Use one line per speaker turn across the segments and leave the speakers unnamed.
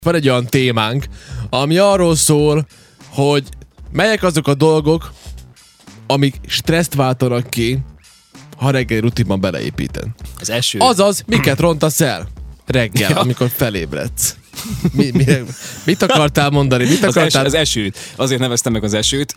Van egy olyan témánk, ami arról szól, hogy melyek azok a dolgok, amik stresszt váltanak ki, ha reggeli rutinban beleépíted.
Az első...
Azaz, miket rontasz el reggel, amikor felébredsz? Mit akartál mondani?
Az esőt. Azért neveztem meg az esőt,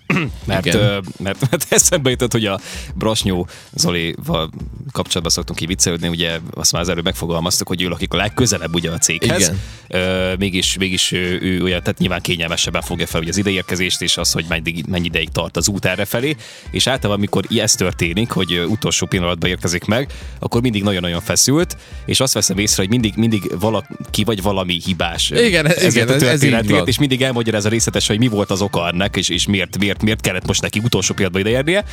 mert eszembe jutott, hogy a Brosnyó Zolival kapcsolatban szoktunk ki viccelődni, ugye azt már az előbb megfogalmaztuk, hogy ő lakik a legközelebb ugye a céghez. Mégis ő olyan, tehát nyilván kényelmesebben fogja fel ugye az ideérkezést, és az, hogy mennyi ideig tart az út errefele, és általában, amikor ez történik, hogy utolsó pillanatban érkezik meg, akkor mindig nagyon-nagyon feszült, és azt veszem észre, hogy mindig valaki vagy valami hibás.
Igen, ez így van.
És mindig elmagyarázza részletesen, hogy mi volt az oka ennek, és miért kellett most neki utolsó pillanatban ideérnie.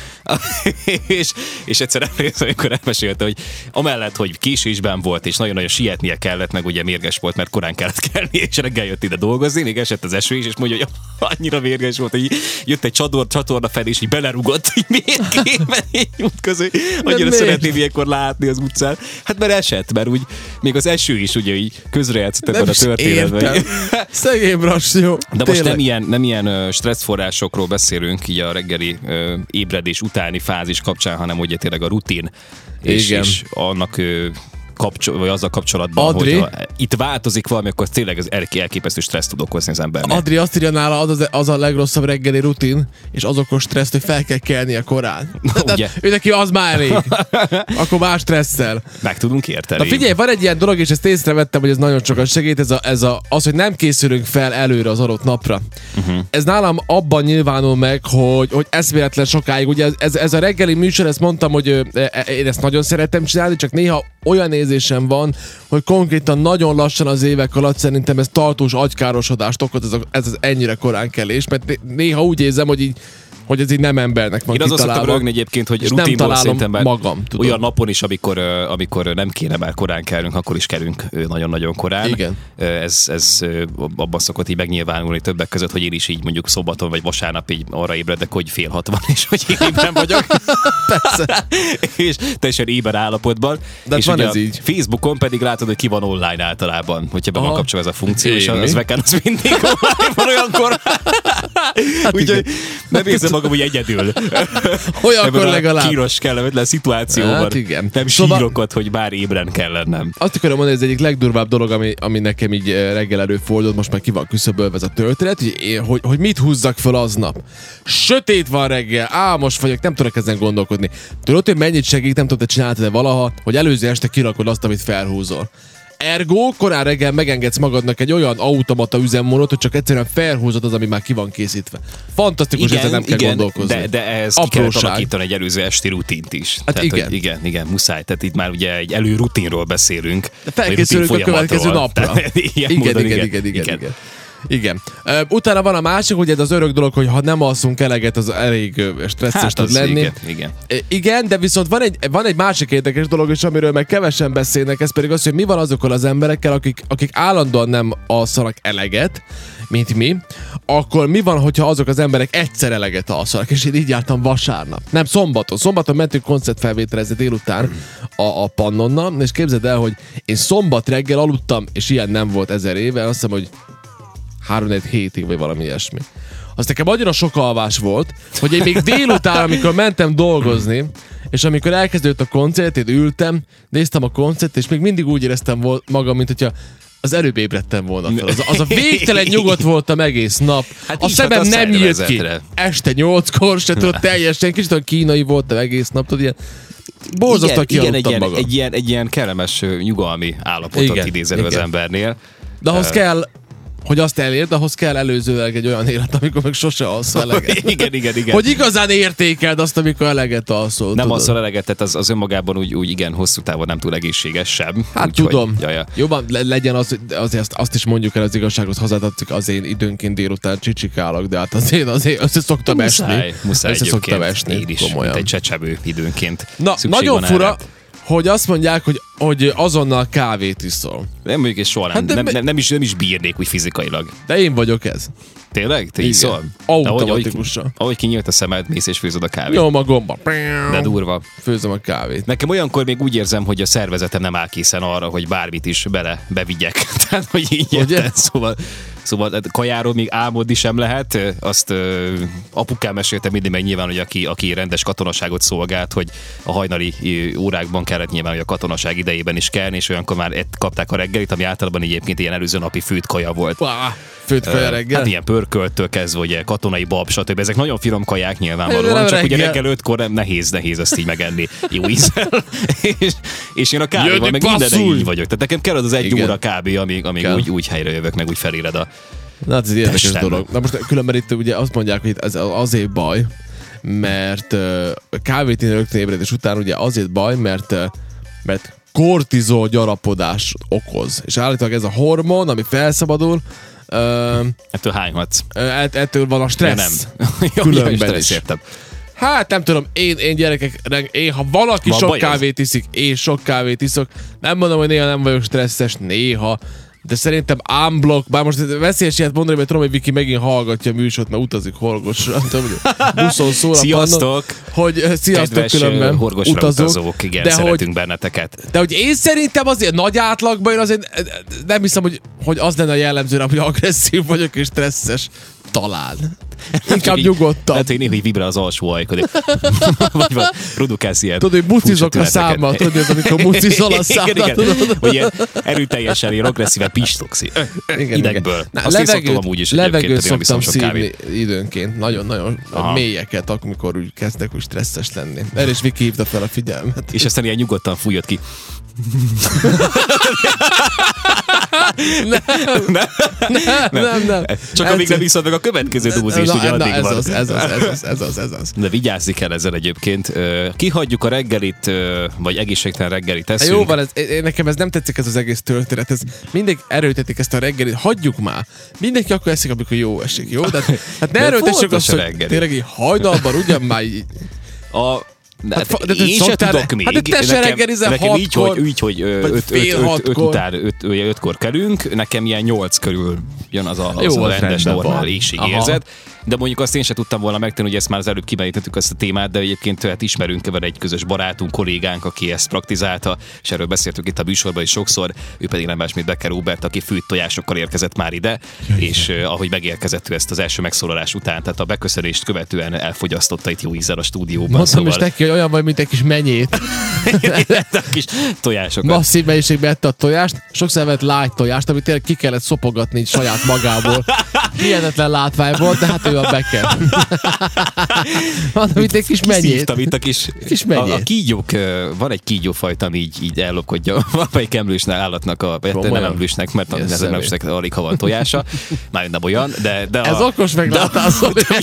és egyszer amikor elmesélte, hogy amellett, hogy késésben volt, és nagyon-nagyon sietnie kellett, meg ugye mérges volt, mert korán kellett kelni, és reggel jött ide dolgozni, még esett az eső is, és mondja, hogy annyira mérges volt, hogy jött egy csatorna felé, és így belerugott, hogy miért képen így út közé. Annyira szeretném ilyenkor látni az utcán. Hát mert esett, mert úgy még az eső is ugye így közrejátszott ebben a történetben.
Szegény Brasnyó.
De most nem ilyen stresszforrásokról beszélünk így a reggeli ébredés utáni fázis kapcsán, hanem ugye tényleg a rutin és annak vagy azzal kapcsolatban, hogy itt változik valami, akkor tényleg ez elképesztő stressz tud okozni az embernek.
Adri azt írja nála, az a legrosszabb reggeli rutin, és az okos stressz, hogy fel kell kelnie korán. Ő neki az már elég. Akkor más stresszel.
Meg tudunk érteni.
Na figyelj, van egy ilyen dolog, és ezt észrevettem, hogy ez nagyon sokat segít, az, hogy nem készülünk fel előre az adott napra. Ez nálam abban nyilvánul meg, hogy eszméletlen sokáig, ugye ez a reggeli műsor, ezt mondtam, hogy én ezt nagyon szeretem csinálni, csak néha olyan érzésem van, hogy konkrétan nagyon lassan az évek alatt szerintem ez tartós agykárosodást okoz, ez az ennyire korán kelés, mert néha úgy érzem, hogy ez így nem embernek van kitalálva.
Én azon szoktam rögni egyébként, hogy rutinból szerintem
magam, tudom.
Olyan napon is, amikor nem kéne már korán kelnünk, akkor is kelünk nagyon-nagyon korán.
Igen.
Ez abban szokott így megnyilvánulni többek között, hogy én is így mondjuk szombaton vagy vasárnap így arra ébredek, hogy 5:30, és hogy én ébren vagyok.
Persze.
És teljesen éber állapotban.
De
és
van
ugye
ez így.
Facebookon pedig látod, hogy ki van online általában, hogyha be van kapcsolva ez a funkció, és az veken az mindig online van olyankor. Úgyhogy nem érzem magam úgy egyedül.
Olyankor legalább.
Kíros kellemetlen szituációban.
Hát igen.
Nem sírok ott, hogy bár ébren kell lennem.
Azt akarom mondani, ez egyik legdurvább dolog, ami nekem így reggel előfordult, most már ki van küszöbölve ez a történet, hogy mit húzzak fel aznap. Sötét van reggel, álmos vagyok, nem tudok ezen gondolkodni. Tudod, hogy mennyit segít, nem tudom, te csináltad-e valaha, hogy előző este kirakod azt, amit felhúzol. Ergo, korán reggel megengedsz magadnak egy olyan automata üzemmódot, hogy csak egyszerűen felhúzod az, ami már ki van készítve. Fantasztikus, ezzel nem kell gondolkozni.
De ehhez ki kellett alakítani egy előző esti rutint is.
Hát
tehát, igen, muszáj. Tehát itt már ugye egy előrutinról beszélünk.
De felkészülünk a következő napra. Igen. Utána van a másik, hogy ez az örök dolog, hogy ha nem alszunk eleget, az elég stresszes tud lenni. Igen, de viszont van egy másik érdekes dolog is, amiről meg kevesen beszélnek, ez pedig az, hogy mi van azokkal az emberekkel, akik állandóan nem alszanak eleget, mint mi, akkor mi van, hogyha azok az emberek egyszer eleget alszanak, és én így jártam vasárnap. Nem, szombaton mentünk koncertfelvételezni délután a Pannonnal, és képzeld el, hogy én szombat reggel aludtam, és ilyen nem volt 1000 éve, azt hiszem, hogy 3-4 hétig, vagy valami ilyesmi. Az nekem annyira sok alvás volt, hogy én még délután, amikor mentem dolgozni, és amikor elkezdődött a koncert, én ültem, néztem a koncert, és még mindig úgy éreztem magam, mint hogyha az előbb ébredtem volna fel. Az a végtelen nyugodt voltam egész nap. Hát a szemem nem nyílt ki. Este 8-kor se tudott teljesen, kicsit olyan kínai voltam egész nap, tudod, ilyen borzasztóan kialudtam magam.
Egy ilyen kellemes, nyugalmi állapotot idézel az embernél.
De ahhoz kell, hogy azt elérd, ahhoz kell előzőleg egy olyan élet, amikor meg sose alszol eleget.
Igen.
Hogy igazán értékeld azt, amikor eleget alszol.
Nem alszol eleget, tehát az önmagában úgy igen, hosszú távon nem túl egészséges sem.
Hát úgy, tudom. Jobban legyen azért azt is mondjuk el az igazságot hozzátartozik, az én időnként délután csicsikálok, de hát azért össze szoktam esni.
Muszáj egyébként. Én is, mint egy csecsebő időnként.
Na, nagyon fura, hogy azt mondják, hogy azonnal kávét iszol.
Nem mondjuk, és soha nem is bírnék úgy fizikailag.
De én vagyok ez.
Tényleg? Te iszol?
Automatikusan.
Ahogy kinyílt a szemed, mész és főzöd a kávét.
Nyom a gomba.
De durva.
Főzöm a kávét.
Nekem olyankor még úgy érzem, hogy a szervezetem nem áll készen arra, hogy bármit is bevigyek. Tehát, hogy így érted. Szóval kajáról még álmodni sem lehet. Azt apukám mesélte mindig meg nyilván, hogy aki rendes katonaságot szolgált, hogy a hajnali órákban kellett nyilván, hogy a katonaság idejében is kelni, és olyankor már kapták a reggelit, ami általában egyébként ilyen előző napi főtt kaja volt.
Főtt kaja reggel?
Hát ilyen pörköltől kezdve, ugye katonai bab, stb. Ezek nagyon finom kaják nyilvánvalóan, csak ugye reggel 5-kor nehéz ezt így megenni jó ízzel. és én a kávéval meg mindenre így vagyok. Tehát nekem kell az 1 óra kávé, amíg úgy helyre jövök, meg úgy feléled a
Na, ez egy érdekes dolog. Na most különben itt ugye azt mondják, hogy ez azért baj, mert kávét inni rögtön ébredés után ugye azért baj, mert kortizol gyarapodás okoz. És állítólag ez a hormon, ami felszabadul,
ettől hányhatsz?
Ettől van a stressz. Különben is. Hát nem tudom, én gyerekek, ha valaki sok kávét iszik, én sok kávét iszok, nem mondom, hogy néha nem vagyok stresszes, néha, de szerintem unblock, bár most veszélyes ilyet mondani, mert tudom, hogy Viki megint hallgatja a műsort, mert utazik Horgosra, tudom, hogy buszon szól.
Sziasztok!
Sziasztok különben,
Horgosra utazók, igen, szeretünk benneteket.
De hogy én szerintem azért nagy átlagban, én azért nem hiszem, hogy az lenne a jellemző, hogy agresszív vagyok és stresszes. Talán. Inkább nyugodtan.
Hát, hogy néha vibrál az alsó ajkod. Vagy produkálsz ilyen.
Tudod, hogy mucizok a számmal. Tudod, amikor mucizol a számmal.
Hogy ilyen erőteljesen, ilyen agresszíven pislogsz. Idegből.
Levegőt szoktam szívni időnként. Nagyon-nagyon mélyeket, amikor úgy kezdek úgy stresszes lenni. Erre is Viki hívta fel a figyelmet.
És aztán ilyen nyugodtan fújod ki. Nem. Csak amíg nem iszod meg a következő dózist, ugye addig van.
Ez az.
De vigyázni kell ezzel egyébként. Kihagyjuk a reggelit, vagy egészségtelen reggelit teszünk.
Jó van, nekem ez nem tetszik ez az egész történet. Mindig erőltetik ezt a reggelit. Hagyjuk már. Mindenki akkor eszik, amikor jó esik. Jó? De hát ne erőltessük azt, hogy tényleg így hajnalban ugyan már így...
Én sem tudok még.
Hát te se reggelizel
nekem így, hogy 5-kor kelünk, nekem ilyen 8 körül jön az a rendes normál éhségérzet. De mondjuk azt én sem tudtam volna megtenni, hogy ezt már az előbb kimerítettük ezt a témát, de egyébként hát ismerünk, van egy közös barátunk, kollégánk, aki ezt praktizálta, és erről beszéltük itt a műsorban is sokszor, ő pedig nem más, mint Becker Róbert, aki főtt tojásokkal érkezett már ide, és ahogy megérkezett ő ezt az első megszólalás után, tehát a beköszönést követően elfogyasztotta itt jó ízzel a stúdióban.
Mondtam is neki, hogy olyan vagy, mint egy kis menyét.
A kis tojásokat.
Masszív mennyiségben ette a tojást, sokszor vett light tojást, amit tényleg ki kellett szopogatni saját magából. Hihetetlen látvány volt, de hát ő a Becker. Mondom, itt egy kis menyét.
Szívtam itt a kis menyét. A kígyók, van egy kígyófajta, ami így ellopkodja valamelyik emlősnek állatnak, nem emlősnek, mert az emlősnek alig ha van tojása. Már nem olyan, de
ez okos meglátás.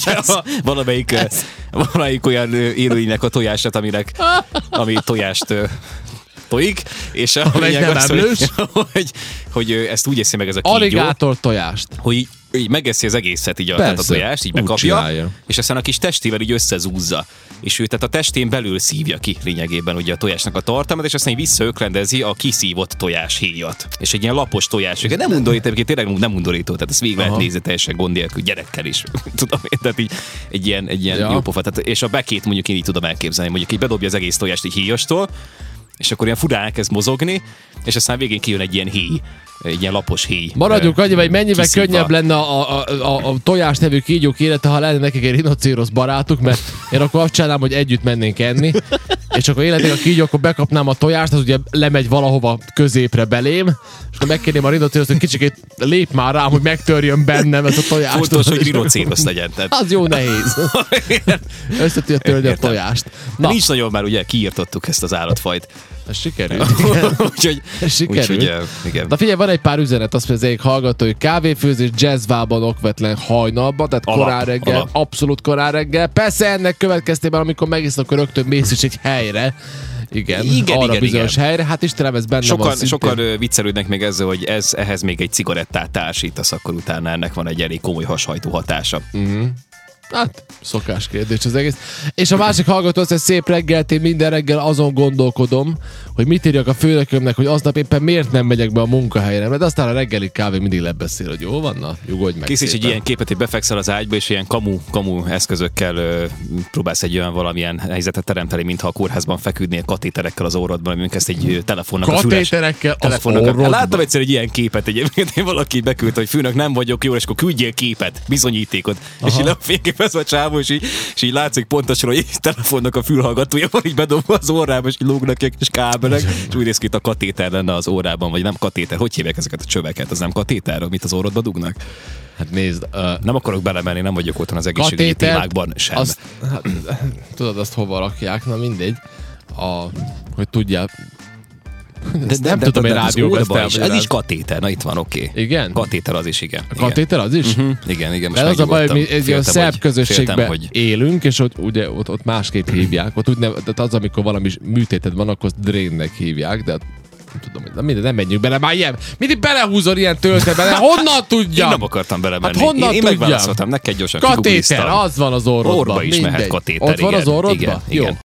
Valamelyik olyan élőinek a tojását, ami tojást tojik, és a lényeg az, hogy ezt úgy eszi meg ez a kígyó.
Aligátor tojást.
Hogy így megeszi az egészet, így a tojást, így bekapja, és aztán a kis testével így összezúzza. És ő tehát a testén belül szívja ki lényegében ugye a tojásnak a tartalmat, és aztán így visszaöklendezi a kiszívott tojás héjat. És egy ilyen lapos tojás. Nem undorító, tényleg nem undorító, tehát ezt végig lehet nézni teljesen gond nélkül, gyerekkel is. Tudom én, tehát így egy ilyen jó pofa. Tehát, és a Bekét mondjuk én így tudom elképzelni, mondjuk így bedobja az egész tojást így héjastól, és akkor ilyen furán elkezd mozogni, és aztán végén kijön egy ilyen héj, egy ilyen lapos héj.
Maradjunk annyiban, hogy mennyivel könnyebb lenne a tojás nevű kígyók élete, ha lenne nekik egy rinocérosz barátuk, mert én akkor azt csinálnám, hogy együtt mennénk enni, és akkor életek a kígyó, akkor bekapnám a tojást, az ugye lemegy valahova középre belém, és akkor megkérném a rinocéroszt, hogy kicsikét lép már rám, hogy megtörjön bennem ez a tojást.
Fontos, hogy rinocérosz legyen.
Az jó nehéz. Összetűr törni a tojást.
Nincs nagyon már, ugye kiírtottuk ezt az állatfajt.
Ez sikerült.
Úgyhogy igen.
Na figyelj, van egy pár üzenet, azt mondja az egyik hallgató, hogy kávéfőzés jazzvában okvetlen hajnalban, tehát korán reggel, abszolút korán reggel. Persze ennek következtében, amikor megiszol, akkor rögtön mész is egy helyre. Igen, arra bizonyos helyre. Hát Istenem, ez benne van szintén.
Sokan viccelődnek még ezzel, hogy ehhez még egy cigarettát társítasz, akkor utána ennek van egy elég komoly hashajtó hatása.
Hát, szokás kérdés az egész. És a másik hallgató azt, hogy szép reggelt, én minden reggel azon gondolkodom, hogy mit írjak a főnökömnek, hogy aznap éppen miért nem megyek be a munkahelyre. Mert aztán a reggeli kávé mindig lebeszél, hogy jó van, na, nyugodj meg.
Készíts egy ilyen képet, hogy befekszel az ágyba, és ilyen kamu eszközökkel próbálsz egy olyan valamilyen helyzetet teremteni, mintha a kórházban feküdnél katéterekkel az orrodban, amint ezt egy telefonnak
katéterekkel az orrodban.
Láttam egyszer egy ilyen képet, egyébként valaki beküldte, hogy főnök nem vagyok jó, és akkor küldjél képet, bizonyítékot. És így lefényképez a csávó, és így látszik pontosan, hogy telefonnak a fülhallgatója van így bedobva az órába, és lógnak egy kis kábelek, és úgy néz ki, a katéter lenne az órában, vagy nem katéter. Hogy hívják ezeket a csöveket? Az nem katéter, amit az orrodba dugnak?
Hát nézd,
nem akarok belemenni, nem vagyok otthon az egészségügyi témákban sem.
Tudod, azt hova rakják? Na mindegy. Hogy tudják.
De nem tudom, hogy rádióban is. Ez is katéter, na itt van, oké.
Igen?
Katéter az is, igen.
A katéter az is?
Igen.
Most az a baj, hogy mi egy olyan szerb közösségben élünk, és ott másképp hívják. Ott úgy tehát az, amikor valami műtéted van, akkor drénnek hívják, de nem tudom, nem menjünk bele, már ilyen, mindig belehúzol ilyen töltetbe, honnan tudja?
Én nem akartam belemenni.
Hát honnan
én megválaszoltam, neked gyorsan
katéter, az van az orrodban.
Orba is mehet katéter,
ott van az orrodban?
Igen.